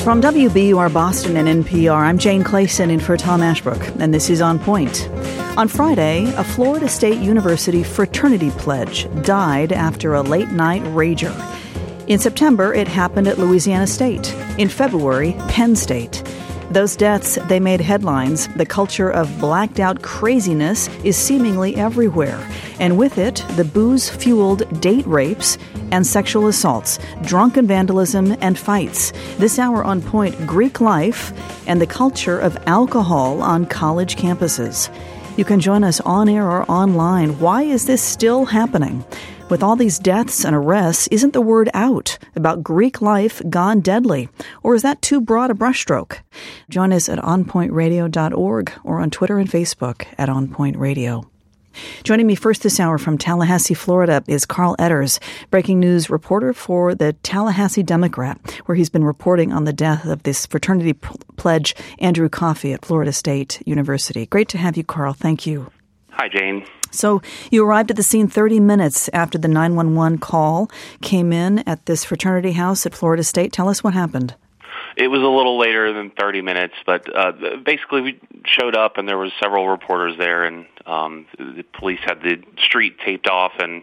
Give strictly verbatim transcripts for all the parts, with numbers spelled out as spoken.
From W B U R Boston and N P R, I'm Jane Clayson in for Tom Ashbrook, and this is On Point. On Friday, a Florida State University fraternity pledge died after a late-night rager. In September, it happened at Louisiana State. In February, Penn State. Those deaths, they made headlines. The culture of blacked-out craziness is seemingly everywhere. And with it, the booze-fueled date rapes and sexual assaults, drunken vandalism, and fights. This hour on Point, Greek life and the culture of alcohol on college campuses. You can join us on air or online. Why is this still happening? With all these deaths and arrests, isn't the word out about Greek life gone deadly? Or is that too broad a brushstroke? Join us at on point radio dot org or on Twitter and Facebook at On Point Radio. Joining me first this hour from Tallahassee, Florida, is Carl Etters, breaking news reporter for the Tallahassee Democrat, where he's been reporting on the death of this fraternity p- pledge, Andrew Coffey at Florida State University. Great to have you, Carl. Thank you. Hi, Jane. So you arrived at the scene thirty minutes after the nine one one call came in at this fraternity house at Florida State. Tell us what happened. It was a little later than thirty minutes, but uh, basically we showed up and there was several reporters there, and um, the police had the street taped off, and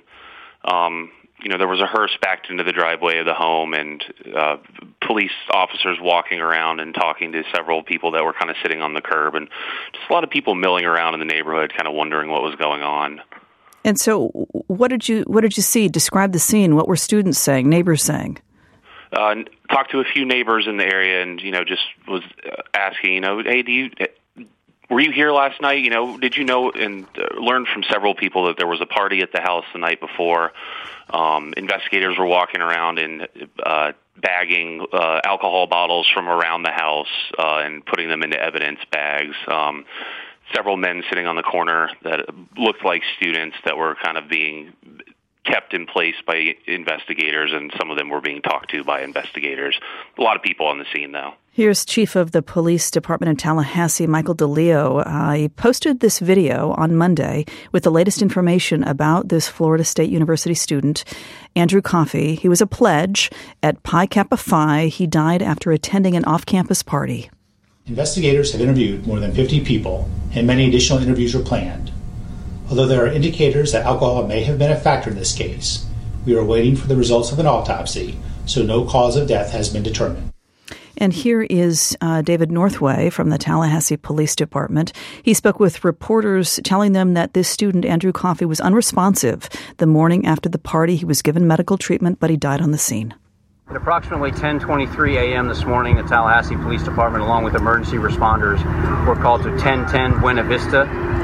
um, you know there was a hearse backed into the driveway of the home, and uh, police officers walking around and talking to several people that were kind of sitting on the curb, and just a lot of people milling around in the neighborhood, kind of wondering what was going on. And so, what did you what did you see? Describe the scene. What were students saying? Neighbors saying? Uh, talked to a few neighbors in the area, and you know, just was asking, you know, hey, do you were you here last night? You know, did you know? And uh, learned from several people that there was a party at the house the night before. Um, investigators were walking around and uh, bagging uh, alcohol bottles from around the house uh, and putting them into evidence bags. Um, several men sitting on the corner that looked like students that were kind of being kept in place by investigators, and some of them were being talked to by investigators. A lot of people on the scene, though. Here's Chief of the Police Department in Tallahassee, Michael DeLeo. Uh, he posted this video on Monday with the latest information about this Florida State University student, Andrew Coffey. He was a pledge at Pi Kappa Phi. He died after attending an off-campus party. Investigators have interviewed more than fifty people, and many additional interviews are planned. Although there are indicators that alcohol may have been a factor in this case, we are waiting for the results of an autopsy, so no cause of death has been determined. And here is uh, David Northway from the Tallahassee Police Department. He spoke with reporters telling them that this student, Andrew Coffey, was unresponsive the morning after the party. He was given medical treatment, but he died on the scene. At approximately ten twenty-three a.m. this morning, the Tallahassee Police Department, along with emergency responders, were called to ten ten Buena Vista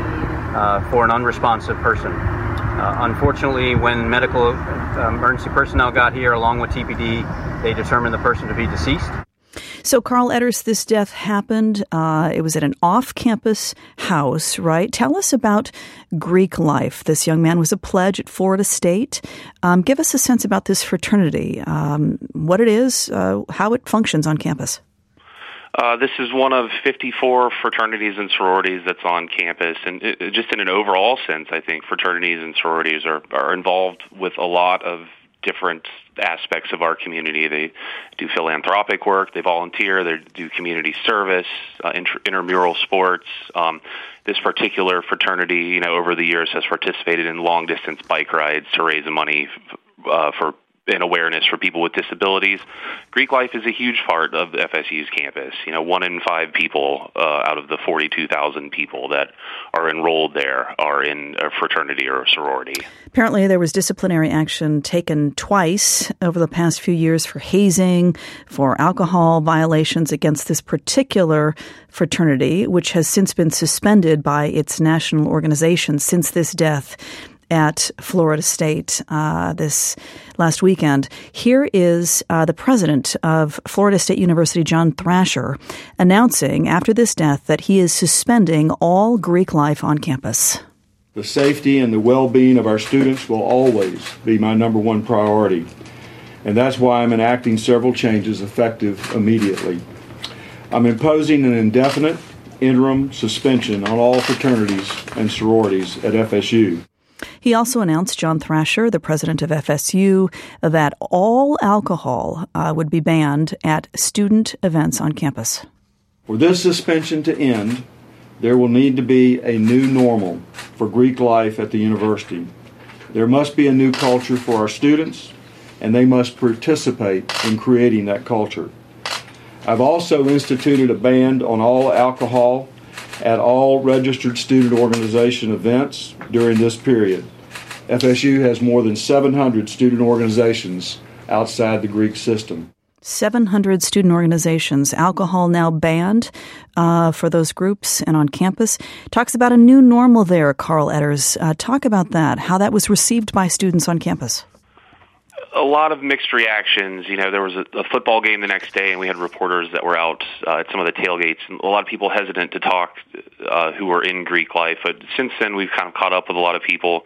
uh, for an unresponsive person. Uh, unfortunately, when medical uh, emergency personnel got here, along with T P D, they determined the person to be deceased. So, Carl Etters, this death happened. Uh, it was at an off-campus house, right? Tell us about Greek life. This young man was a pledge at Florida State. Um, give us a sense about this fraternity, um, what it is, uh, how it functions on campus. Uh, this is one of fifty-four fraternities and sororities that's on campus. And it, just in an overall sense, I think fraternities and sororities are, are involved with a lot of different aspects of our community. They do philanthropic work, they volunteer, they do community service, uh, inter- intramural sports. Um, this particular fraternity, you know, over the years has participated in long-distance bike rides to raise money uh, for and awareness for people with disabilities. Greek life is a huge part of F S U's campus. You know, one in five people uh, out of the forty-two thousand people that are enrolled there are in a fraternity or a sorority. Apparently there was disciplinary action taken twice over the past few years for hazing, for alcohol violations against this particular fraternity, which has since been suspended by its national organization since this death at Florida State uh, this last weekend. Here is uh, the president of Florida State University, John Thrasher, announcing after this death that he is suspending all Greek life on campus. The safety and the well-being of our students will always be my number one priority, and that's why I'm enacting several changes effective immediately. I'm imposing an indefinite interim suspension on all fraternities and sororities at F S U. He also announced, John Thrasher, the president of F S U, that all alcohol uh, would be banned at student events on campus. For this suspension to end, there will need to be a new normal for Greek life at the university. There must be a new culture for our students, and they must participate in creating that culture. I've also instituted a ban on all alcohol at all registered student organization events during this period. F S U has more than seven hundred student organizations outside the Greek system. seven hundred student organizations, alcohol now banned uh, for those groups and on campus. Talks about a new normal there, Carl Etters. Uh, talk about that, how that was received by students on campus. A lot of mixed reactions. You know, there was a, a football game the next day, and we had reporters that were out uh, at some of the tailgates. And a lot of people hesitant to talk uh, who were in Greek life. But since then, we've kind of caught up with a lot of people.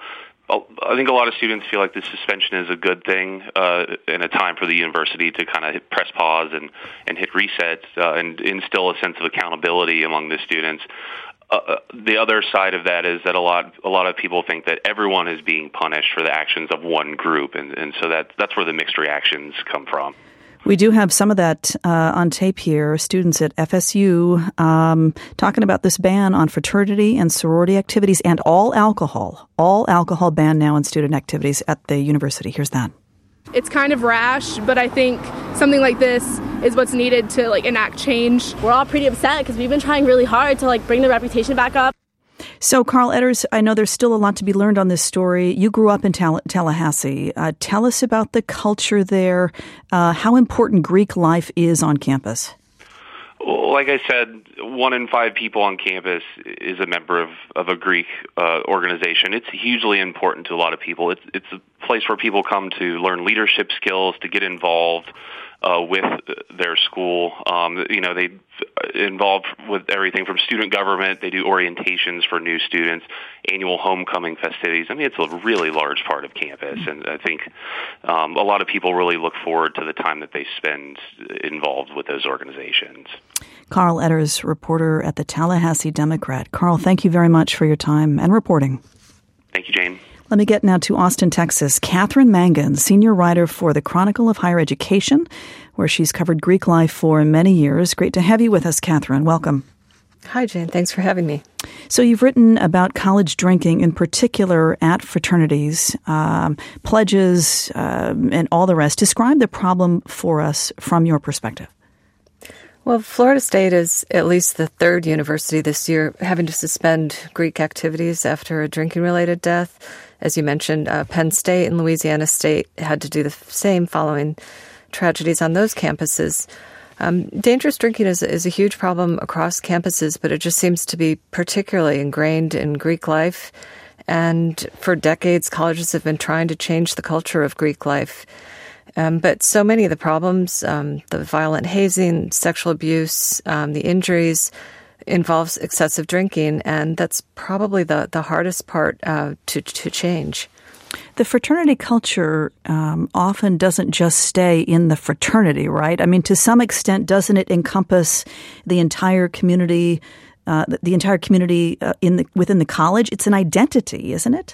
I think a lot of students feel like this suspension is a good thing uh, and a time for the university to kind of press pause and, and hit reset uh, and instill a sense of accountability among the students. Uh, the other side of that is that a lot a lot of people think that everyone is being punished for the actions of one group, and, and so that that's where the mixed reactions come from. We do have some of that uh, on tape here. Students at F S U um, talking about this ban on fraternity and sorority activities and all alcohol. All alcohol banned now in student activities at the university. Here's that. It's kind of rash, but I think something like this is what's needed to like enact change. We're all pretty upset because we've been trying really hard to like bring the reputation back up. So, Carl Etters, I know there's still a lot to be learned on this story. You grew up in Tall- Tallahassee. Uh, tell us about the culture there, uh, how important Greek life is on campus. Well, like I said, one in five people on campus is a member of, of a Greek uh, organization. It's hugely important to a lot of people. It's, it's a place where people come to learn leadership skills, to get involved Uh, with their school. Um, you know, they involved with everything from student government. They do orientations for new students, annual homecoming festivities. I mean, it's a really large part of campus, and I think um, a lot of people really look forward to the time that they spend involved with those organizations. Carl Etters, reporter at the Tallahassee Democrat. Carl, thank you very much for your time and reporting. Thank you, Jane. Let me get now to Austin, Texas. Catherine Mangan, senior writer for the Chronicle of Higher Education, where she's covered Greek life for many years. Great to have you with us, Catherine. Welcome. Hi, Jane. Thanks for having me. So you've written about college drinking, in particular at fraternities, um, pledges, um, and all the rest. Describe the problem for us from your perspective. Well, Florida State is at least the third university this year having to suspend Greek activities after a drinking-related death. As you mentioned, uh, Penn State and Louisiana State had to do the same following tragedies on those campuses. Um, dangerous drinking is, is a huge problem across campuses, but it just seems to be particularly ingrained in Greek life. And for decades, colleges have been trying to change the culture of Greek life. Um, but so many of the problems, um, the violent hazing, sexual abuse, um, the injuries, involves excessive drinking, and that's probably the, the hardest part uh, to, to change. The fraternity culture um, often doesn't just stay in the fraternity, right? I mean, to some extent, doesn't it encompass the entire community, uh, the, the entire community uh, in the, within the college? It's an identity, isn't it?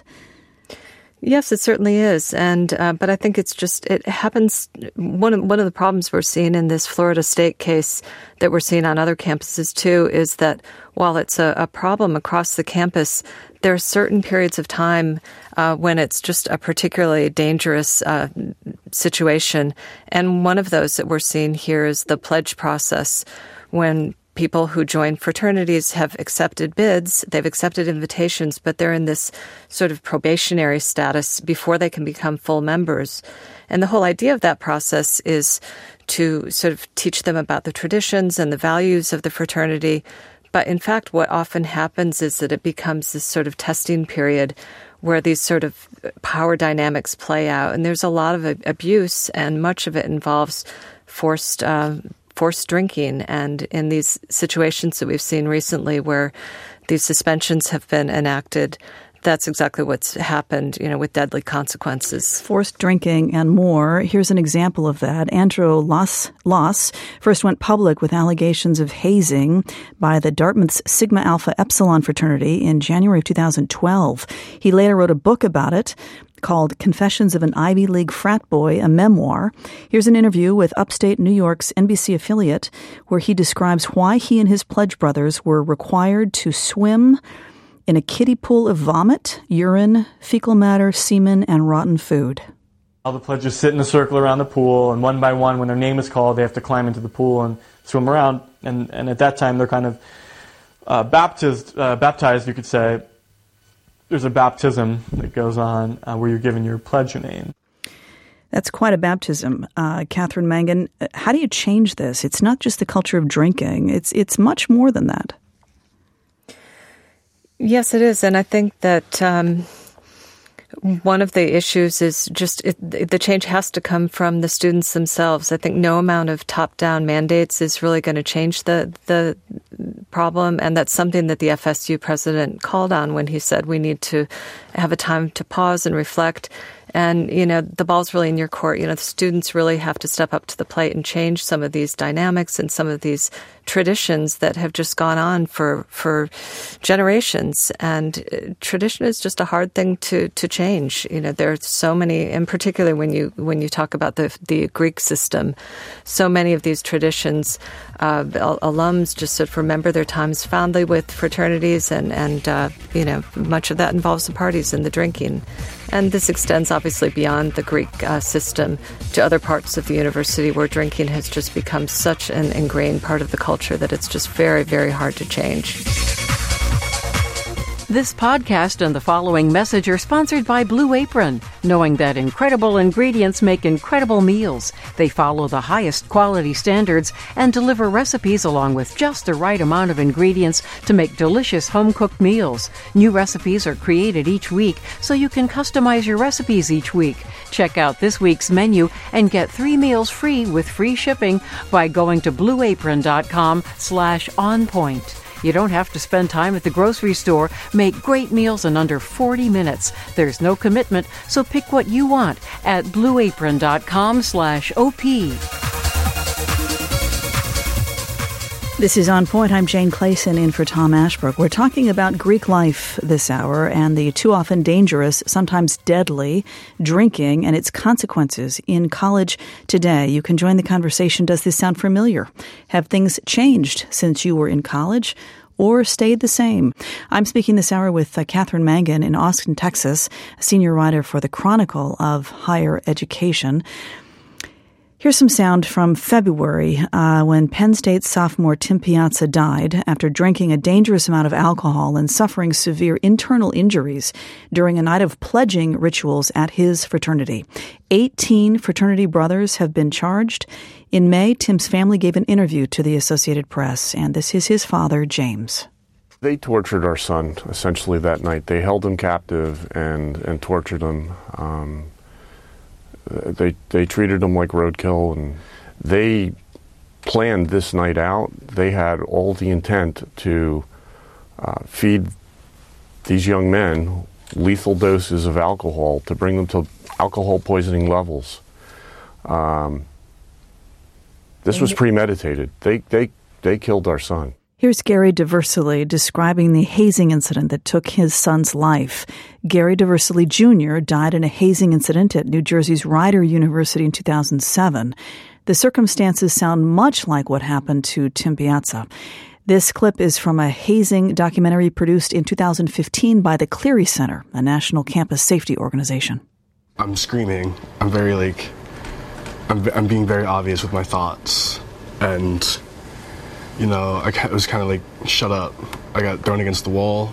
Yes, it certainly is, and uh, but I think it's just it happens. One of one of the problems we're seeing in this Florida State case that we're seeing on other campuses too is that while it's a, a problem across the campus, there are certain periods of time uh, when it's just a particularly dangerous uh, situation, and one of those that we're seeing here is the pledge process when people who join fraternities have accepted bids, they've accepted invitations, but they're in this sort of probationary status before they can become full members. And the whole idea of that process is to sort of teach them about the traditions and the values of the fraternity. But in fact, what often happens is that it becomes this sort of testing period where these sort of power dynamics play out. And there's a lot of abuse, and much of it involves forced uh, forced drinking. And in these situations that we've seen recently where these suspensions have been enacted, that's exactly what's happened, you know, with deadly consequences. Forced drinking and more. Here's an example of that. Andrew Loss, Loss first went public with allegations of hazing by the Dartmouth's Sigma Alpha Epsilon fraternity in January of two thousand twelve. He later wrote a book about it called Confessions of an Ivy League Frat Boy, a memoir. Here's an interview with upstate New York's N B C affiliate where he describes why he and his pledge brothers were required to swim in a kiddie pool of vomit, urine, fecal matter, semen, and rotten food. All the pledges sit in a circle around the pool, and one by one, when their name is called, they have to climb into the pool and swim around. And, and at that time, they're kind of uh, baptized, uh, baptized, you could say. There's a baptism that goes on uh, where you're given your pledge name. That's quite a baptism. Uh, Catherine Mangan, how do you change this? It's not just the culture of drinking. It's it's much more than that. Yes, it is. And I think that um, one of the issues is just it, the change has to come from the students themselves. I think no amount of top-down mandates is really going to change the the problem. And that's something that the F S U president called on when he said we need to have a time to pause and reflect. And, you know, the ball's really in your court. You know, the students really have to step up to the plate and change some of these dynamics and some of these traditions that have just gone on for for generations. And uh, tradition is just a hard thing to, to change. You know, there are so many, in particular when you when you talk about the the Greek system, so many of these traditions, uh, alums just sort of remember their times fondly with fraternities, and, and uh, you know, much of that involves the parties and the drinking. And this extends obviously beyond the Greek uh, system to other parts of the university where drinking has just become such an ingrained part of the culture that it's just very, very hard to change. This podcast and the following message are sponsored by Blue Apron. Knowing that incredible ingredients make incredible meals, they follow the highest quality standards and deliver recipes along with just the right amount of ingredients to make delicious home-cooked meals. New recipes are created each week, so you can customize your recipes each week. Check out this week's menu and get three meals free with free shipping by going to blueapron.com slash onpoint. You don't have to spend time at the grocery store. Make great meals in under forty minutes. There's no commitment, so pick what you want at blueapron.com slash OP. This is On Point. I'm Jane Clayson in for Tom Ashbrook. We're talking about Greek life this hour and the too often dangerous, sometimes deadly, drinking and its consequences in college today. You can join the conversation. Does this sound familiar? Have things changed since you were in college or stayed the same? I'm speaking this hour with uh, Catherine Mangan in Austin, Texas, a senior writer for the Chronicle of Higher Education. Here's some sound from February uh, when Penn State sophomore Tim Piazza died after drinking a dangerous amount of alcohol and suffering severe internal injuries during a night of pledging rituals at his fraternity. eighteen fraternity brothers have been charged. In May, Tim's family gave an interview to the Associated Press, and this is his father, James. They tortured our son, essentially, that night. They held him captive and, and tortured him. Um, They they treated him like roadkill, and they planned this night out. They had all the intent to uh, feed these young men lethal doses of alcohol to bring them to alcohol poisoning levels. Um, this was premeditated. They they they killed our son. Here's Gary Diversely describing the hazing incident that took his son's life. Gary Diversely Junior died in a hazing incident at New Jersey's Rider University in two thousand seven. The circumstances sound much like what happened to Tim Piazza. This clip is from a hazing documentary produced in two thousand fifteen by the Cleary Center, a national campus safety organization. I'm screaming. I'm very, like, I'm, I'm being very obvious with my thoughts. And you know, I it was kind of like, shut up. I got thrown against the wall.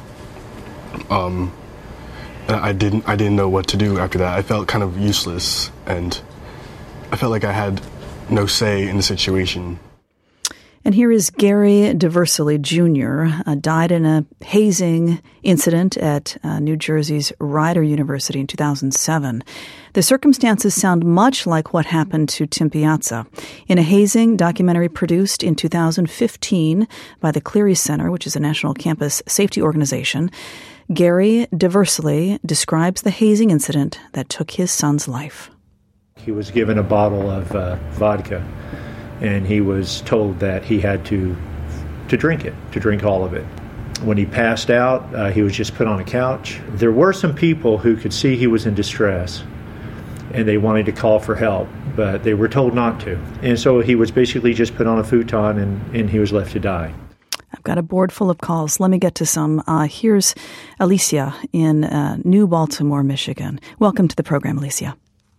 Um, and I didn't, I didn't know what to do after that. I felt kind of useless, and I felt like I had no say in the situation. And here is Gary Diversely Junior, uh, died in a hazing incident at uh, New Jersey's Rider University in two thousand seven. The circumstances sound much like what happened to Tim Piazza. In a hazing documentary produced in two thousand fifteen by the Cleary Center, which is a national campus safety organization, Gary Diversely describes the hazing incident that took his son's life. He was given a bottle of uh, vodka, and he was told that he had to to drink it, to drink all of it. When he passed out, uh, he was just put on a couch. There were some people who could see he was in distress, and they wanted to call for help, but they were told not to. And so he was basically just put on a futon, and, and he was left to die. I've got a board full of calls. Let me get to some. Uh, here's Alicia in uh, New Baltimore, Michigan. Welcome to the program, Alicia.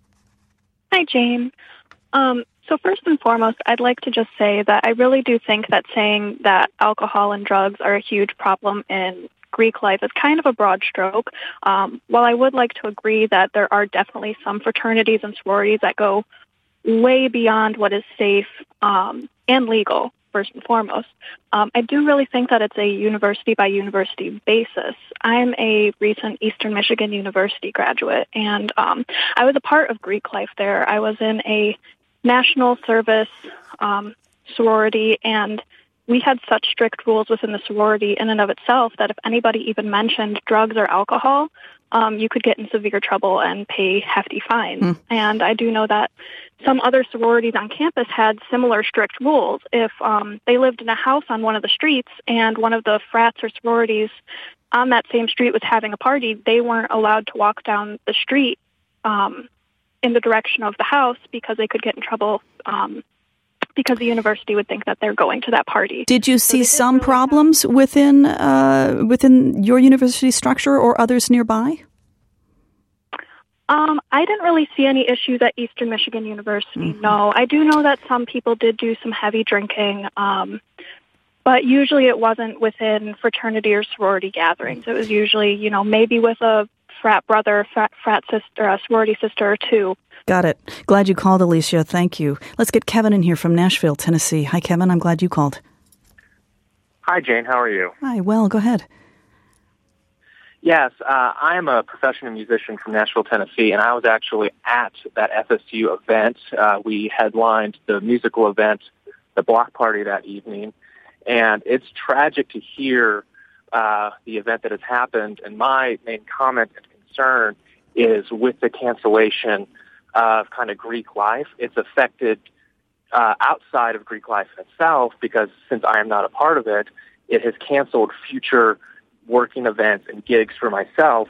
Hi, Jane. Um, so first and foremost, I'd like to just say that I really do think that saying that alcohol and drugs are a huge problem in Greek life is kind of a broad stroke. Um, while I would like to agree that there are definitely some fraternities and sororities that go way beyond what is safe um, and legal, first and foremost, um, I do really think that it's a university-by-university basis. I'm a recent Eastern Michigan University graduate, and um, I was a part of Greek life there. I was in a national service um, sorority, and we had such strict rules within the sorority in and of itself that if anybody even mentioned drugs or alcohol, um, you could get in severe trouble and pay hefty fines. Mm. And I do know that some other sororities on campus had similar strict rules. If um, they lived in a house on one of the streets and one of the frats or sororities on that same street was having a party, they weren't allowed to walk down the street um, in the direction of the house because they could get in trouble um, because the university would think that they're going to that party. Did you see so some really problems have... within uh, within your university structure or others nearby? Um, I didn't really see any issues at Eastern Michigan University, mm-hmm. no. I do know that some people did do some heavy drinking, um, but usually it wasn't within fraternity or sorority gatherings. It was usually, you know, maybe with a frat brother, frat, frat sister, a sorority sister or two. Got it. Glad you called, Alicia. Thank you. Let's get Kevin in here from Nashville, Tennessee. Hi, Kevin. I'm glad you called. Hi, Jane. How are you? Hi. Well, go ahead. Yes, uh, I am a professional musician from Nashville, Tennessee, and I was actually at that F S U event. Uh, we headlined the musical event, the block party that evening, and it's tragic to hear uh, the event that has happened, and my main comment and concern is with the cancellation of kind of Greek life. It's affected uh, outside of Greek life itself because since I am not a part of it, it has canceled future working events and gigs for myself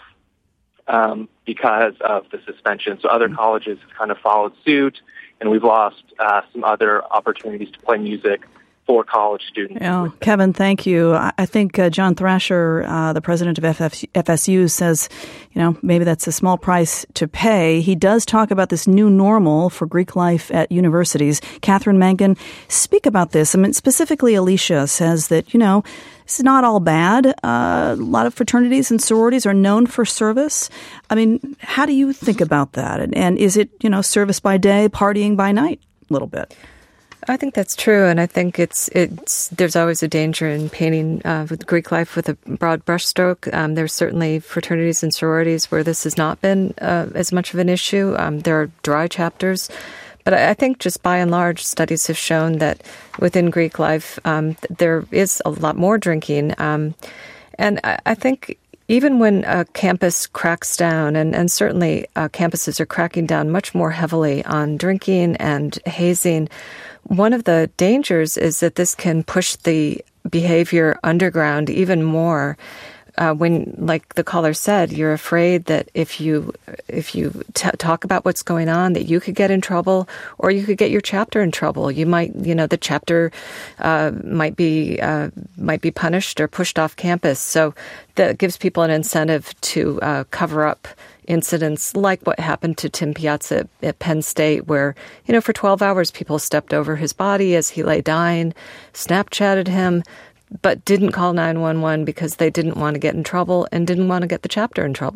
um, because of the suspension. So other colleges have kind of followed suit, and we've lost uh, some other opportunities to play music for college students. Yeah. Kevin, thank you. I think uh, John Thrasher, uh, the president of F S U, says, you know, maybe that's a small price to pay. He does talk about this new normal for Greek life at universities. Catherine Mangan, speak about this. I mean, specifically, Alicia says that, you know, it's not all bad. Uh, a lot of fraternities and sororities are known for service. I mean, how do you think about that? And, and is it, you know, service by day, partying by night a little bit? I think that's true, and I think it's it's. There's always a danger in painting uh, with Greek life with a broad brushstroke. Um, there's certainly fraternities and sororities where this has not been uh, as much of an issue. Um, there are dry chapters, but I think just by and large, studies have shown that within Greek life um, there is a lot more drinking, um, and I, I think. Even when a campus cracks down, and, and certainly uh, campuses are cracking down much more heavily on drinking and hazing, one of the dangers is that this can push the behavior underground even more. Uh, when, like the caller said, you're afraid that if you if you t- talk about what's going on, that you could get in trouble, or you could get your chapter in trouble. You might, you know, the chapter uh, might be uh, might be punished or pushed off campus. So that gives people an incentive to uh, cover up incidents like what happened to Tim Piazza at, at Penn State, where, you know, for twelve hours people stepped over his body as he lay dying, Snapchatted him, but didn't call nine one one because they didn't want to get in trouble and didn't want to get the chapter in trouble.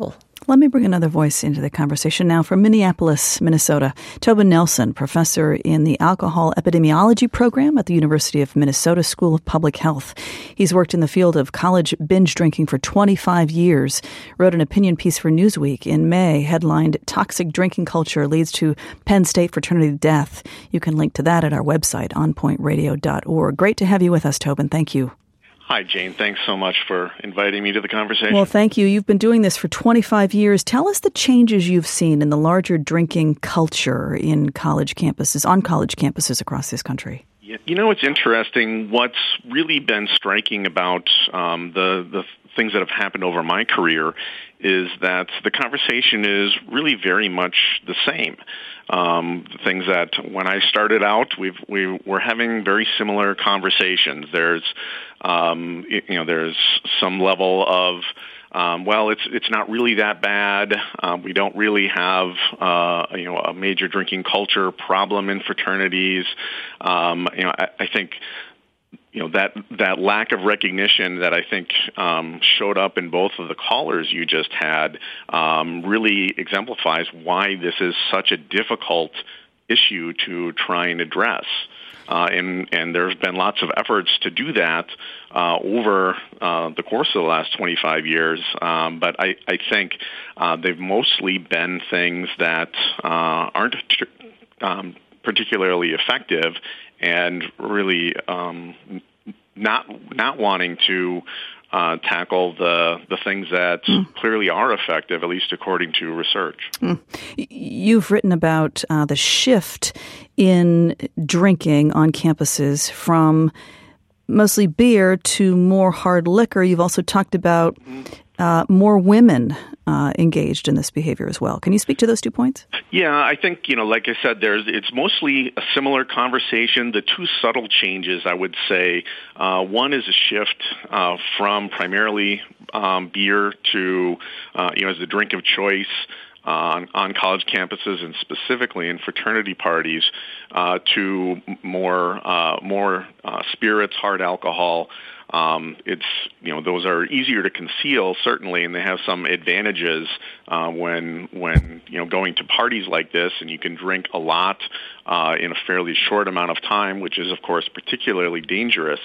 Let me bring another voice into the conversation now from Minneapolis, Minnesota. Tobin Nelson, professor in the Alcohol Epidemiology program at the University of Minnesota School of Public Health. He's worked in the field of college binge drinking for twenty-five years, wrote an opinion piece for Newsweek in May headlined Toxic Drinking Culture Leads to Penn State Fraternity Death. You can link to that at our website, on point radio dot org. Great to have you with us, Tobin. Thank you. Hi, Jane. Thanks so much for inviting me to the conversation. Well, thank you. You've been doing this for twenty-five years. Tell us the changes you've seen in the larger drinking culture in college campuses, on college campuses across this country. You know, it's interesting. What's really been striking about um, the, the things that have happened over my career is that the conversation is really very much the same. Um, the things that when I started out, we've, we were having very similar conversations. There's, um, you know, there's some level of, um, well, it's it's not really that bad. Um, we don't really have, uh, you know, a major drinking culture problem in fraternities. Um, you know, I, I think. You know, that that lack of recognition that I think um, showed up in both of the callers you just had um, really exemplifies why this is such a difficult issue to try and address. Uh, and, and there's been lots of efforts to do that uh, over uh, the course of the last twenty-five years. Um, but I, I think uh, they've mostly been things that uh, aren't um, particularly effective and really um, not not wanting to uh, tackle the the things that mm. clearly are effective, at least according to research. Mm. You've written about uh, the shift in drinking on campuses from mostly beer to more hard liquor. You've also talked about uh, more women uh, engaged in this behavior as well. Can you speak to those two points? Yeah, I think, you know, like I said, there's it's mostly a similar conversation. The two subtle changes, I would say, uh, one is a shift uh, from primarily um, beer to, uh, you know, as the drink of choice uh, on, on college campuses and specifically in fraternity parties uh, to more uh, more uh, spirits, hard alcohol. Um, it's, you know, those are easier to conceal, certainly, and they have some advantages uh, when, when, you know, going to parties like this, and you can drink a lot uh, in a fairly short amount of time, which is, of course, particularly dangerous.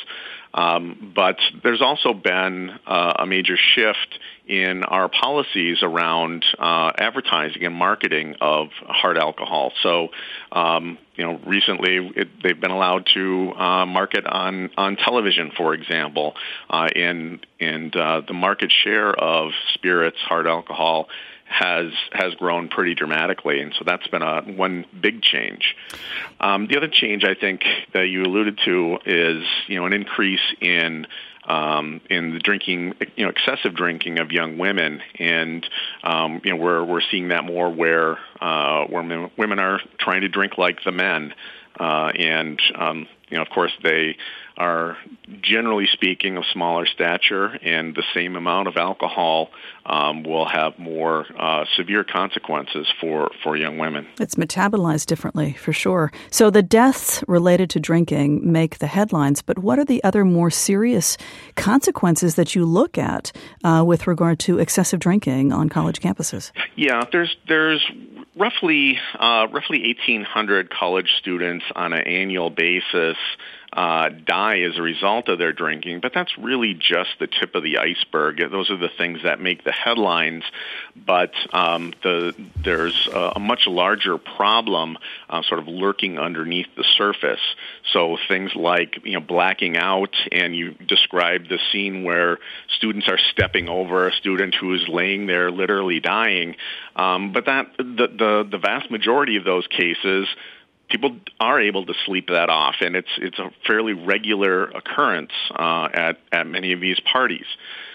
Um, but there's also been uh, a major shift in our policies around uh, advertising and marketing of hard alcohol. So, um, you know, recently it, they've been allowed to uh, market on, on television, for example, uh, and and uh, the market share of spirits, hard alcohol, has has grown pretty dramatically, and so that's been a one big change. Um, the other change I think that you alluded to is, you know, an increase in um, in the drinking, you know, excessive drinking of young women, and um, you know, we're we're seeing that more where uh, where women are trying to drink like the men, uh, and um, you know, of course, they are, generally speaking, of smaller stature, and the same amount of alcohol um, will have more uh, severe consequences for, for young women. It's metabolized differently, for sure. So the deaths related to drinking make the headlines, but what are the other more serious consequences that you look at uh, with regard to excessive drinking on college campuses? Yeah, there's there's roughly uh, roughly eighteen hundred college students on an annual basis Uh, die as a result of their drinking, but that's really just the tip of the iceberg. Those are the things that make the headlines, but um, the, there's a, a much larger problem uh, sort of lurking underneath the surface. So things like, you know, blacking out, and you described the scene where students are stepping over a student who is laying there literally dying, um, but that the, the, the vast majority of those cases, people are able to sleep that off, and it's it's a fairly regular occurrence uh, at at many of these parties.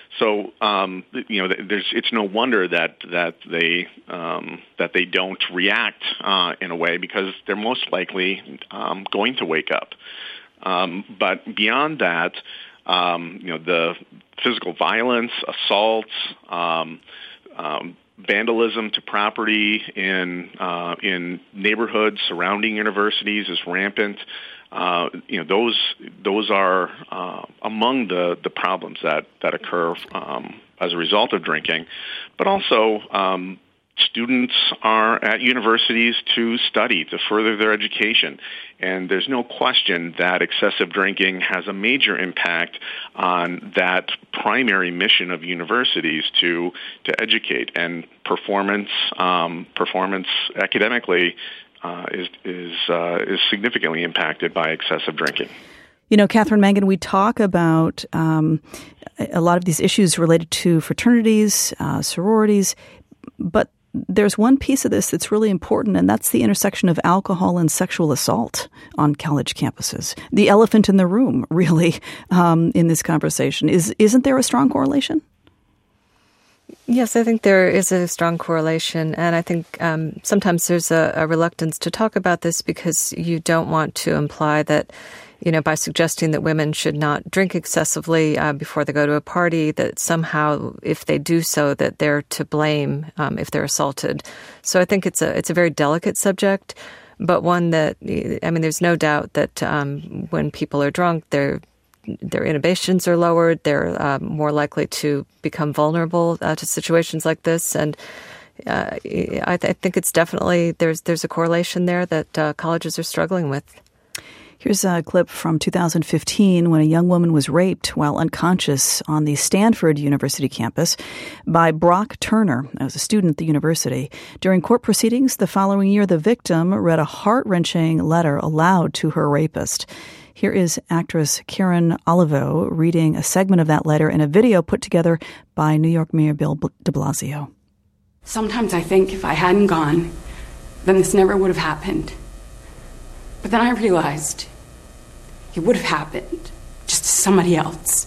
So um, you know, there's it's no wonder that that they um, that they don't react uh, in a way, because they're most likely um, going to wake up. Um, but beyond that, um, you know, the physical violence, assaults, um, um, vandalism to property in uh, in neighborhoods surrounding universities is rampant. Uh, you know, those those are uh, among the, the problems that that occur um, as a result of drinking, but also um, students are at universities to study, to further their education. And there's no question that excessive drinking has a major impact on that primary mission of universities to to educate. And performance um, performance academically uh, is is uh, is significantly impacted by excessive drinking. You know, Catherine Mangan, we talk about um, a lot of these issues related to fraternities, uh, sororities, but there's one piece of this that's really important, and that's the intersection of alcohol and sexual assault on college campuses. The elephant in the room, really, um, in this conversation. Is, isn't there a strong correlation? Yes, I think there is a strong correlation, and I think um, sometimes there's a, a reluctance to talk about this because you don't want to imply that, you know, by suggesting that women should not drink excessively uh, before they go to a party, that somehow if they do so, that they're to blame um, if they're assaulted. So I think it's a it's a very delicate subject, but one that, I mean, there's no doubt that um, when people are drunk, their their inhibitions are lowered, they're uh, more likely to become vulnerable uh, to situations like this, and uh, I, th- I think it's definitely there's there's a correlation there that uh, colleges are struggling with. Here's a clip from two thousand fifteen when a young woman was raped while unconscious on the Stanford University campus by Brock Turner, as a student at the university. During court proceedings the following year, the victim read a heart-wrenching letter aloud to her rapist. Here is actress Karen Olivo reading a segment of that letter in a video put together by New York Mayor Bill de Blasio. Sometimes I think if I hadn't gone, then this never would have happened. But then I realized it would have happened just to somebody else.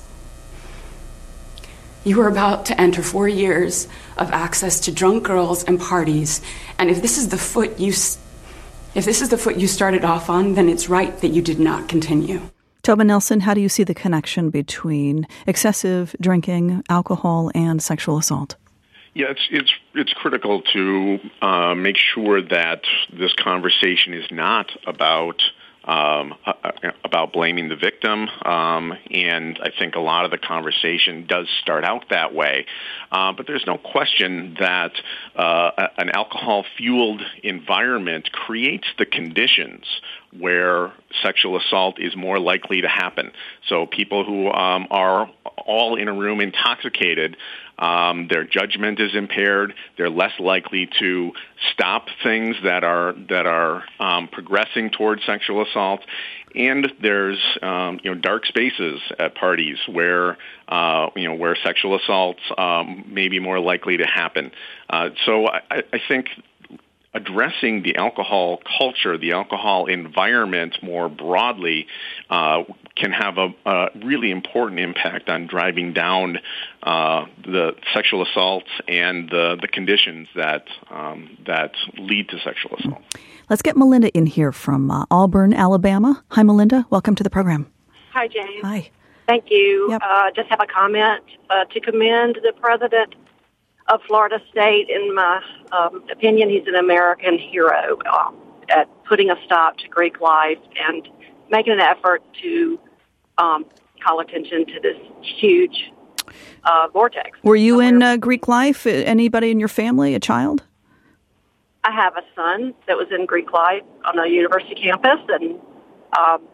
You were about to enter four years of access to drunk girls and parties, and if this is the foot you, if this is the foot you started off on, then it's right that you did not continue. Tobin Nelson, how do you see the connection between excessive drinking, alcohol, and sexual assault? Yeah, it's it's it's critical to uh, make sure that this conversation is not about um, about blaming the victim, um, and I think a lot of the conversation does start out that way. Uh, but there's no question that uh, an alcohol-fueled environment creates the conditions where sexual assault is more likely to happen. So people who um, are all in a room intoxicated, um, their judgment is impaired. They're less likely to stop things that are that are um, progressing towards sexual assault. And there's um, you know dark spaces at parties where uh, you know where sexual assaults um, may be more likely to happen. Uh, so I, I think addressing the alcohol culture, the alcohol environment more broadly, uh, can have a, a really important impact on driving down uh, the sexual assaults and the, the conditions that um, that lead to sexual assault. Let's get Melinda in here from uh, Auburn, Alabama. Hi, Melinda. Welcome to the program. Hi, Jane. Hi. Thank you. Yep. Uh, just have a comment uh, to commend the president of Florida State. In my um, opinion, he's an American hero uh, at putting a stop to Greek life and making an effort to um, call attention to this huge uh, vortex. Were you in uh, Greek life? Anybody in your family, a child? I have a son that was in Greek life on a university campus, and um,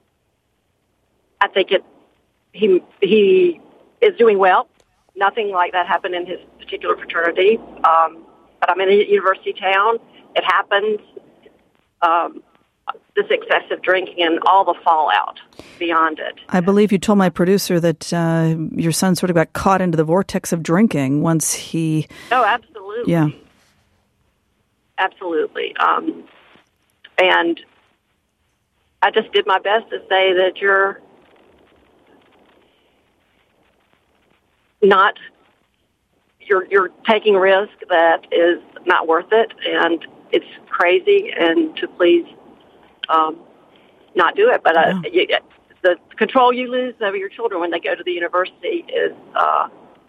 I think it he he is doing well. Nothing like that happened in his particular fraternity, um, but I'm in a university town. It happens. Um, this excessive drinking and all the fallout beyond it. I believe you told my producer that uh, your son sort of got caught into the vortex of drinking once he... Oh, absolutely. Yeah. Absolutely. Um, and I just did my best to say that you're not, you're, you're taking risk that is not worth it, and it's crazy, and to please um, not do it. But uh, you, the control you lose over your children when they go to the university is... Uh,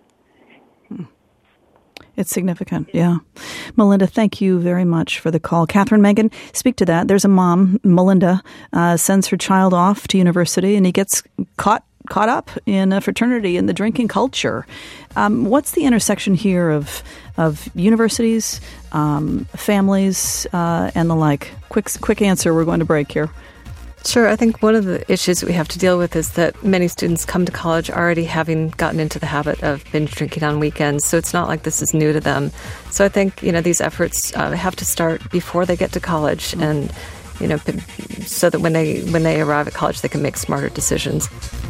It's significant, yeah. Melinda, thank you very much for the call. Catherine Mangan, speak to that. There's a mom, Melinda, uh, sends her child off to university, and he gets caught caught up in a fraternity in the drinking culture. Um, what's the intersection here of of universities, um, families, uh, and the like? Quick, quick answer. We're going to break here. Sure. I think one of the issues that we have to deal with is that many students come to college already having gotten into the habit of binge drinking on weekends. So it's not like this is new to them. So I think, you know, these efforts uh, have to start before they get to college, mm-hmm. and, you know, so that when they when they arrive at college, they can make smarter decisions.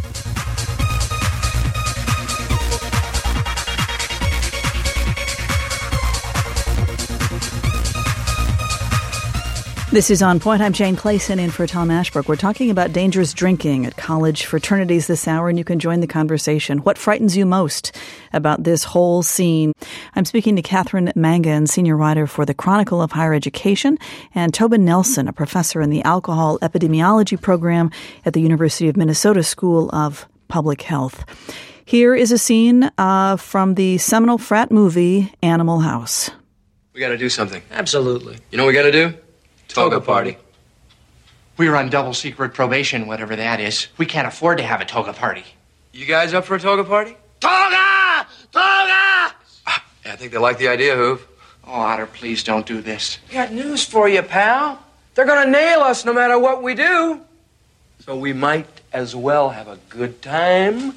This is On Point. I'm Jane Clayson in for Tom Ashbrook. We're talking about dangerous drinking at college fraternities this hour, and you can join the conversation. What frightens you most about this whole scene? I'm speaking to Catherine Mangan, senior writer for the Chronicle of Higher Education, and Tobin Nelson, a professor in the alcohol epidemiology program at the University of Minnesota School of Public Health. Here is a scene uh, from the seminal frat movie Animal House. We got to do something. Absolutely. You know what we got to do? Toga party. We were on double secret probation, whatever that is. We can't afford to have a toga party. You guys up for a toga party? Toga! Toga! Ah, yeah, I think they like the idea, Hoove. Oh, Otter, please don't do this. We got news for you, pal. They're gonna nail us no matter what we do. So we might as well have a good time.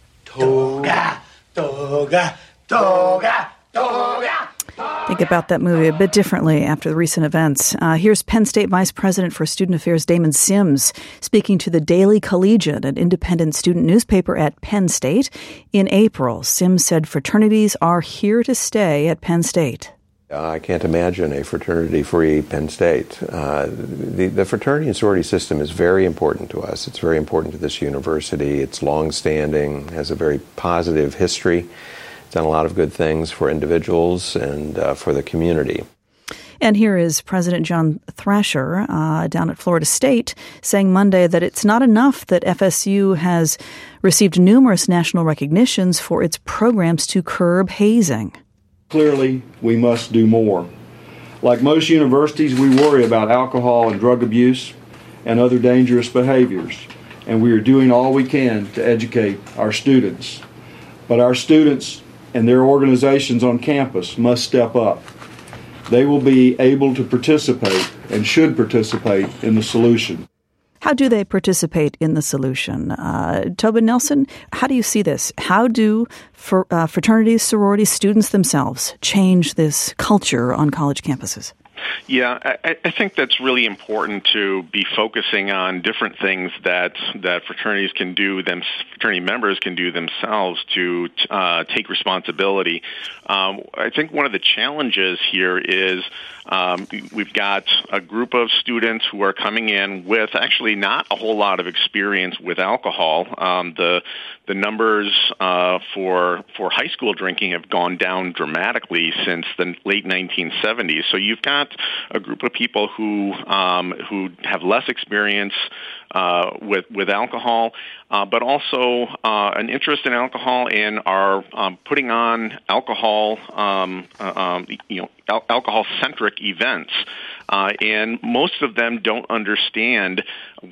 Toga, toga, toga, toga. Think about that movie a bit differently after the recent events. Uh, here's Penn State Vice President for Student Affairs Damon Sims speaking to the Daily Collegian, an independent student newspaper at Penn State. In April, Sims said fraternities are here to stay at Penn State. Uh, I can't imagine a fraternity-free Penn State. Uh, the, the fraternity and sorority system is very important to us. It's very important to this university. It's long-standing, has a very positive history. Done a lot of good things for individuals and uh, for the community. And here is President John Thrasher uh, down at Florida State saying Monday that it's not enough that F S U has received numerous national recognitions for its programs to curb hazing. Clearly, we must do more. Like most universities, we worry about alcohol and drug abuse and other dangerous behaviors, and we are doing all we can to educate our students. But our students and their organizations on campus must step up. They will be able to participate and should participate in the solution. How do they participate in the solution? Uh, Tobin Nelson, how do you see this? How do for, uh, fraternities, sororities, students themselves change this culture on college campuses? Yeah, I, I think that's really important to be focusing on different things that that fraternities can do, them fraternity members can do themselves to uh, take responsibility. Um, I think one of the challenges here is um, we've got a group of students who are coming in with actually not a whole lot of experience with alcohol. Um, the the numbers uh, for for high school drinking have gone down dramatically since the late nineteen seventies. So you've got a group of people who um, who have less experience uh, with with alcohol, uh, but also uh, an interest in alcohol and are um, putting on alcohol, um, uh, um, you know, al- alcohol-centric events. Uh, and most of them don't understand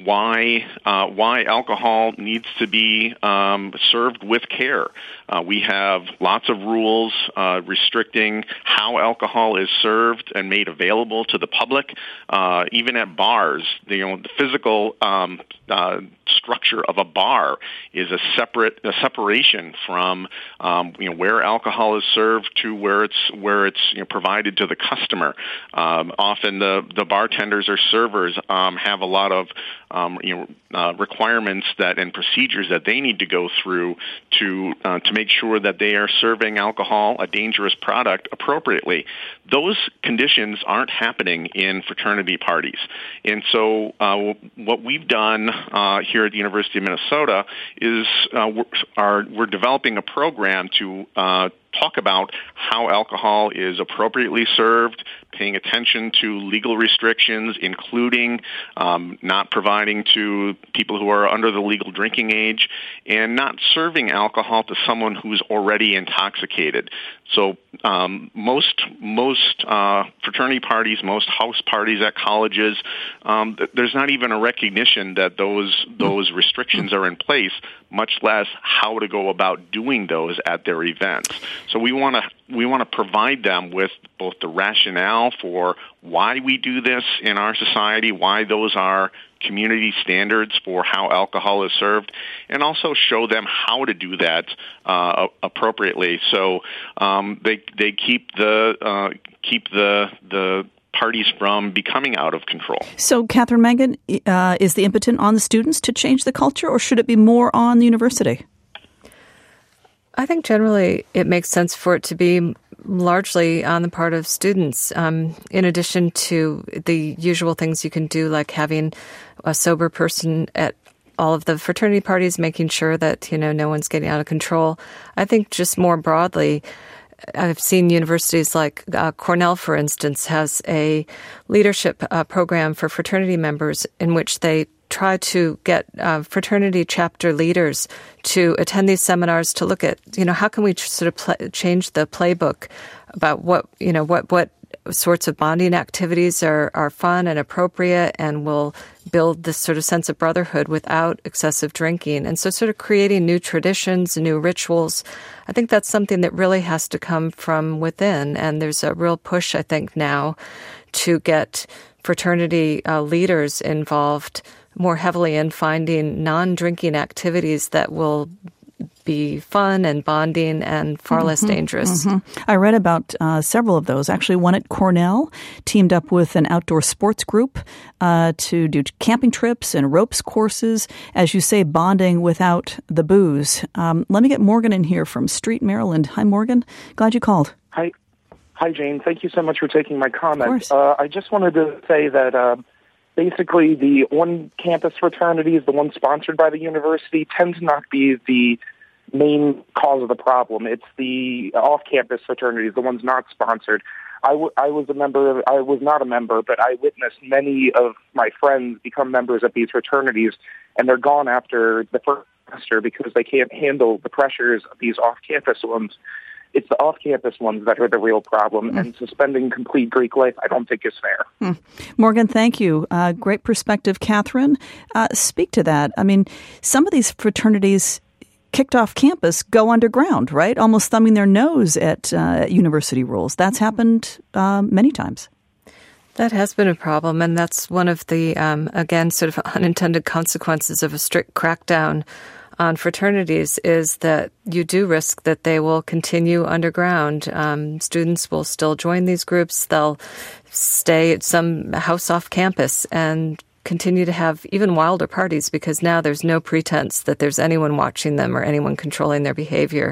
why uh, why alcohol needs to be um, served with care. Uh, we have lots of rules uh, restricting how alcohol is served and made available to the public, uh, even at bars. You know, the physical um, uh, structure of a bar is a separate a separation from um, you know where alcohol is served to where it's where it's you know, provided to the customer. Um, often the the bartenders or servers um, have a lot of um, you know uh, requirements that and procedures that they need to go through to uh, to make sure that they are serving alcohol, a dangerous product, appropriately. Those conditions aren't happening in fraternity parties, and so uh, what we've done uh, here at the University of Minnesota is uh, we're, are, we're developing a program to uh, talk about how alcohol is appropriately served, paying attention to legal restrictions, including um, not providing to people who are under the legal drinking age, and not serving alcohol to someone who's already intoxicated. So um, most most uh, fraternity parties, most house parties at colleges, um, th- there's not even a recognition that those those restrictions are in place, much less how to go about doing those at their events. So we want to we want to provide them with both the rationale for why we do this in our society, why those are community standards for how alcohol is served, and also show them how to do that uh, appropriately. So um, they they keep the uh, keep the the parties from becoming out of control. So, Catherine Mangan, uh, is the impetus on the students to change the culture, or should it be more on the university? I think generally it makes sense for it to be largely on the part of students, um, in addition to the usual things you can do, like having a sober person at all of the fraternity parties, making sure that, you know, no one's getting out of control. I think just more broadly, I've seen universities like uh, Cornell, for instance, has a leadership uh, program for fraternity members in which they try to get uh, fraternity chapter leaders to attend these seminars to look at, you know, how can we tr- sort of pl- change the playbook about what, you know, what, what sorts of bonding activities are, are fun and appropriate and will build this sort of sense of brotherhood without excessive drinking. And so sort of creating new traditions, new rituals, I think that's something that really has to come from within. And there's a real push, I think, now to get fraternity uh, leaders involved more heavily in finding non-drinking activities that will be fun and bonding and far mm-hmm, less dangerous. Mm-hmm. I read about uh, several of those. Actually, one at Cornell teamed up with an outdoor sports group uh, to do camping trips and ropes courses, as you say, bonding without the booze. Um, let me get Morgan in here from Street, Maryland. Hi, Morgan. Glad you called. Hi, Hi, Jane. Thank you so much for taking my comment. Uh, I just wanted to say that uh, basically the on-campus fraternities, the ones sponsored by the university, tend to not be the main cause of the problem. It's the off-campus fraternities, the ones not sponsored. I, w- I was a member, of, I was not a member, but I witnessed many of my friends become members of these fraternities, and they're gone after the first semester because they can't handle the pressures of these off-campus ones. It's the off-campus ones that are the real problem, mm. and suspending complete Greek life I don't think is fair. Mm. Morgan, thank you. Uh, great perspective. Catherine, uh, speak to that. I mean, some of these fraternities kicked off campus go underground, right? Almost thumbing their nose at uh, university rules. That's happened uh, many times. That has been a problem, and that's one of the, um, again, sort of unintended consequences of a strict crackdown on fraternities is that you do risk that they will continue underground. Um, students will still join these groups. They'll stay at some house off campus and continue to have even wilder parties because now there's no pretense that there's anyone watching them or anyone controlling their behavior.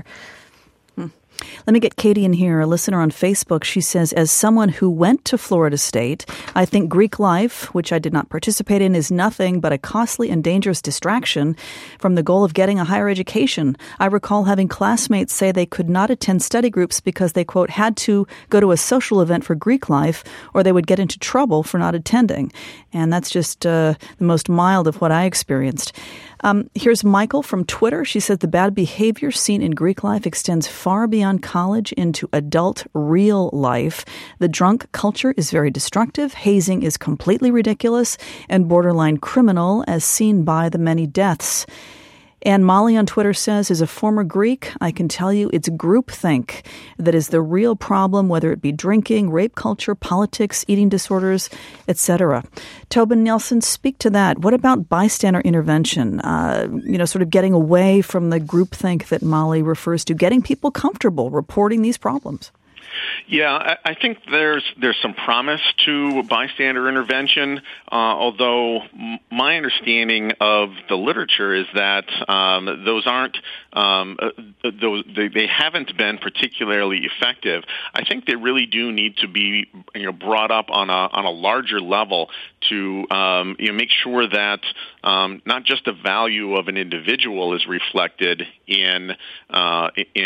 Let me get Katie in here, a listener on Facebook. She says, as someone who went to Florida State, I think Greek life, which I did not participate in, is nothing but a costly and dangerous distraction from the goal of getting a higher education. I recall having classmates say they could not attend study groups because they, quote, had to go to a social event for Greek life or they would get into trouble for not attending. And that's just uh, the most mild of what I experienced. Um, here's Michael from Twitter. She said the bad behavior seen in Greek life extends far beyond college into adult real life. The drunk culture is very destructive. Hazing is completely ridiculous and borderline criminal as seen by the many deaths. And Molly on Twitter says, as a former Greek, I can tell you it's groupthink that is the real problem, whether it be drinking, rape culture, politics, eating disorders, et cetera. Tobin Nelson, speak to that. What about bystander intervention? Uh, you know, sort of getting away from the groupthink that Molly refers to, getting people comfortable reporting these problems. Yeah, I think there's there's some promise to bystander intervention, uh, although m- my understanding of the literature is that um, those aren't um, uh, those they, they haven't been particularly effective. I think they really do need to be you know brought up on a on a larger level to um, you know make sure that um, not just the value of an individual is reflected in uh, in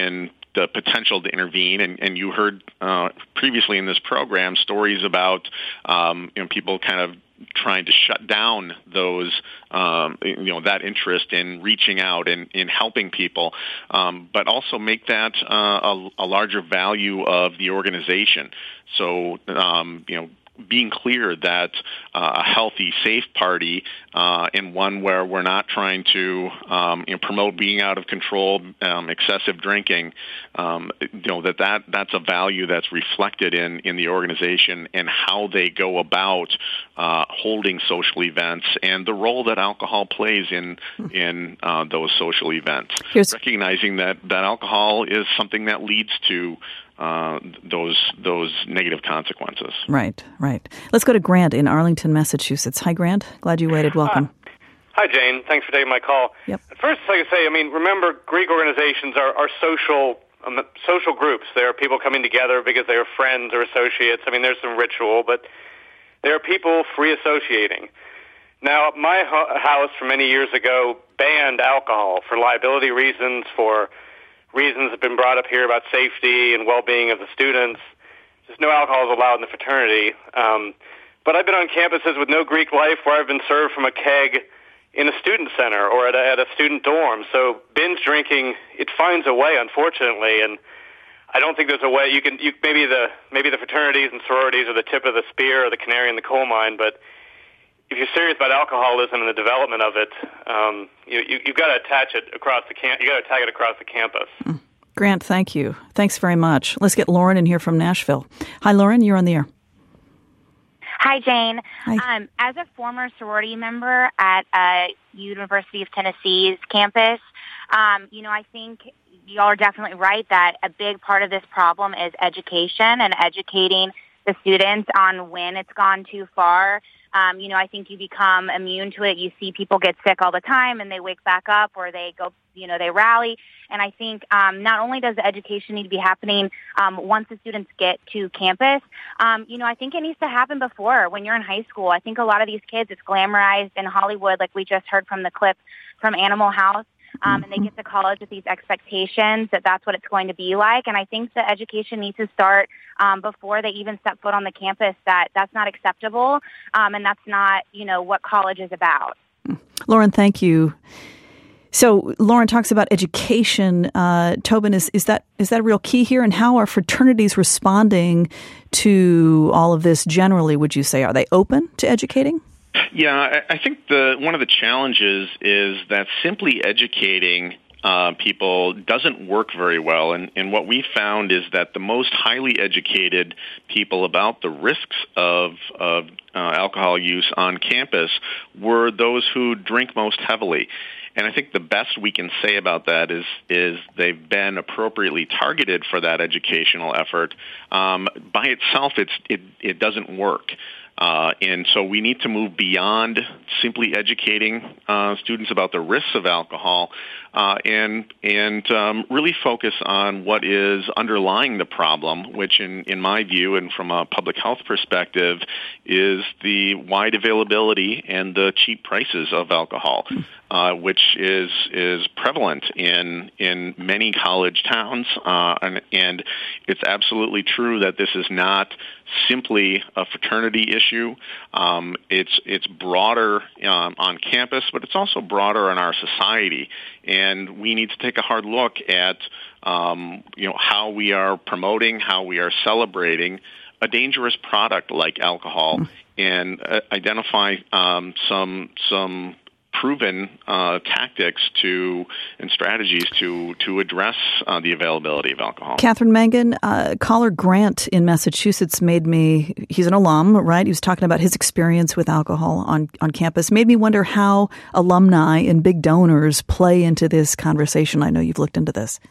the potential to intervene. And, and you heard uh, previously in this program stories about um, you know, people kind of trying to shut down those, um, you know, that interest in reaching out and in helping people, um, but also make that uh, a, a larger value of the organization. So, um, you know, being clear that uh, a healthy, safe party uh, and one where we're not trying to um, you know, promote being out of control, um, excessive drinking, um, you know, that, that that's a value that's reflected in, in the organization and how they go about uh, holding social events and the role that alcohol plays in in uh, those social events. Here's- Recognizing that, that alcohol is something that leads to Uh, those those negative consequences. Right, right. Let's go to Grant in Arlington, Massachusetts. Hi, Grant. Glad you waited. Welcome. Hi, Jane. Thanks for taking my call. Yep. First, like I say, I mean, remember, Greek organizations are, are social um, social groups. There are people coming together because they are friends or associates. I mean, there's some ritual, but there are people free associating. Now, my ho- house from many years ago banned alcohol for liability reasons, for reasons have been brought up here about safety and well-being of the students. Just no alcohol is allowed in the fraternity. Um, but I've been on campuses with no Greek life where I've been served from a keg in a student center or at a, at a student dorm. So binge drinking, it finds a way, unfortunately, and I don't think there's a way you can. You, maybe the maybe the fraternities and sororities are the tip of the spear or the canary in the coal mine, but if you're serious about alcoholism and the development of it, um, you, you, you've got to attach it across the camp. You got to tag it across the campus. Grant, thank you. Thanks very much. Let's get Lauren in here from Nashville. Hi, Lauren. You're on the air. Hi, Jane. Hi. Um, as a former sorority member at uh, University of Tennessee's campus, um, you know, I think y'all are definitely right that a big part of this problem is education and educating the students on when it's gone too far. Um, you know, I think you become immune to it. You see people get sick all the time and they wake back up or they go, you know, they rally. And I think um, not only does the education need to be happening um, once the students get to campus, um, you know, I think it needs to happen before when you're in high school. I think a lot of these kids, it's glamorized in Hollywood, like we just heard from the clip from Animal House. Um, and they get to college with these expectations that that's what it's going to be like. And I think the education needs to start um, before they even step foot on the campus, that that's not acceptable. Um, and that's not, you know, what college is about. Lauren, thank you. So Lauren talks about education. Uh, Tobin, is, is that is that a real key here? And how are fraternities responding to all of this generally, would you say? Are they open to educating? Yeah, I think the one of the challenges is that simply educating uh, people doesn't work very well. And, and what we found is that the most highly educated people about the risks of, of uh, alcohol use on campus were those who drink most heavily. And I think the best we can say about that is is they've been appropriately targeted for that educational effort. Um, by itself, it's it, it doesn't work. Uh, and so we need to move beyond simply educating uh, students about the risks of alcohol uh, and and um, really focus on what is underlying the problem, which in, in my view and from a public health perspective is the wide availability and the cheap prices of alcohol, uh, which is is prevalent in in many college towns. Uh, and, and it's absolutely true that this is not simply a fraternity issue. Um, it's it's broader um, on campus, but it's also broader in our society. And we need to take a hard look at um, you know how we are promoting, how we are celebrating a dangerous product like alcohol, and uh, identify um, some some. proven uh, tactics to and strategies to to address uh, the availability of alcohol. Catherine Mangan, uh, caller Grant in Massachusetts made me, he's an alum, right? He was talking about his experience with alcohol on, on campus. Made me wonder how alumni and big donors play into this conversation. I know you've looked into this.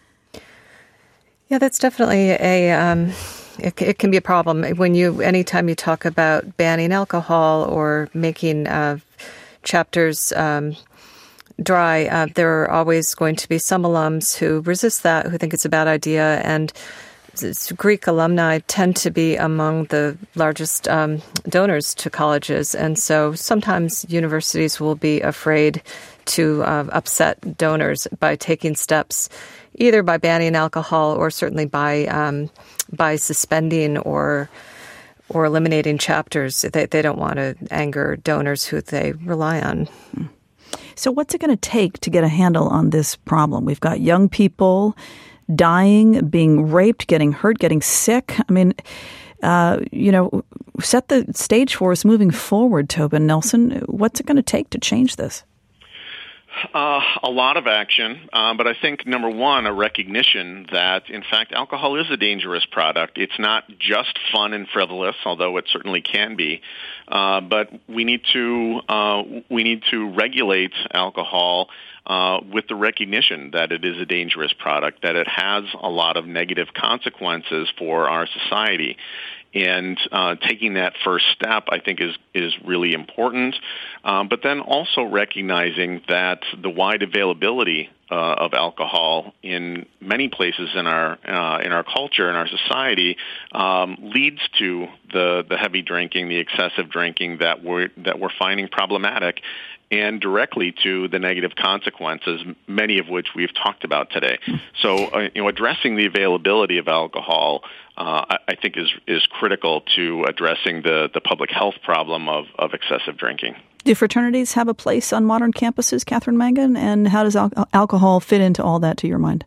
Yeah, that's definitely a... Um It, it can be a problem when you, anytime you talk about banning alcohol or making uh, chapters um, dry, uh, there are always going to be some alums who resist that, who think it's a bad idea. And Greek alumni tend to be among the largest um, donors to colleges. And so sometimes universities will be afraid to uh, upset donors by taking steps either by banning alcohol or certainly by um, by suspending or or eliminating chapters. They, they don't want to anger donors who they rely on. So what's it going to take to get a handle on this problem? We've got young people dying, being raped, getting hurt, getting sick. I mean, uh, you know, set the stage for us moving forward, Tobin Nelson. What's it going to take to change this? Uh, a lot of action, uh, but I think, number one, a recognition that, in fact, alcohol is a dangerous product. It's not just fun and frivolous, although it certainly can be. Uh, but we need to uh, we need to regulate alcohol uh, with the recognition that it is a dangerous product, that it has a lot of negative consequences for our society. And uh, taking that first step, I think, is is really important. Um, but then also recognizing that the wide availability uh, of alcohol in many places in our uh, in our culture, in our society, um, leads to the the heavy drinking, the excessive drinking that we're that we're finding problematic, and directly to the negative consequences, many of which we've talked about today. So, uh, you know, addressing the availability of alcohol, uh, I, I think, is is critical to addressing the, the public health problem of, of excessive drinking. Do fraternities have a place on modern campuses, Catherine Mangan? And how does al- alcohol fit into all that, to your mind?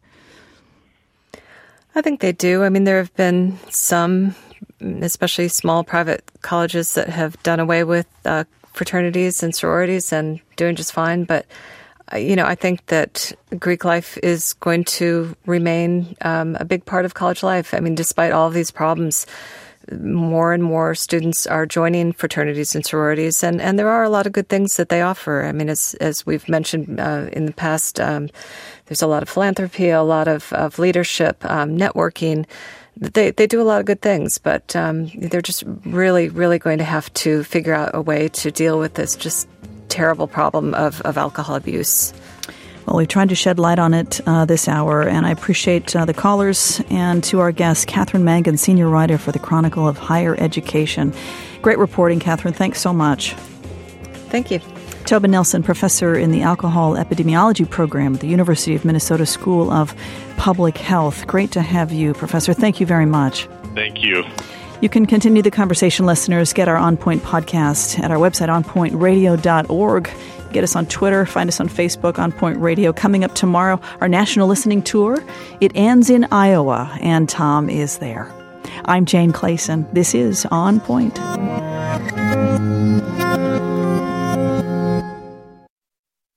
I think they do. I mean, there have been some, especially small private colleges, that have done away with uh, fraternities and sororities and doing just fine. But, uh, you know, I think that Greek life is going to remain um, a big part of college life. I mean, despite all of these problems, more and more students are joining fraternities and sororities, and, and there are a lot of good things that they offer. I mean, as as we've mentioned uh, in the past, um, there's a lot of philanthropy, a lot of, of leadership, um, networking. They they do a lot of good things, but um, they're just really, really going to have to figure out a way to deal with this just terrible problem of, of alcohol abuse. Well, we've tried to shed light on it uh, this hour, and I appreciate uh, the callers and to our guest, Catherine Mangan, senior writer for the Chronicle of Higher Education. Great reporting, Catherine. Thanks so much. Thank you. Tobin Nelson, professor in the Alcohol Epidemiology Program at the University of Minnesota School of Public Health. Great to have you, Professor. Thank you very much. Thank you. You can continue the conversation, listeners. Get our On Point podcast at our website, on point radio dot org. Get us on Twitter. Find us on Facebook, On Point Radio. Coming up tomorrow, our national listening tour. It ends in Iowa, and Tom is there. I'm Jane Clayson. This is On Point.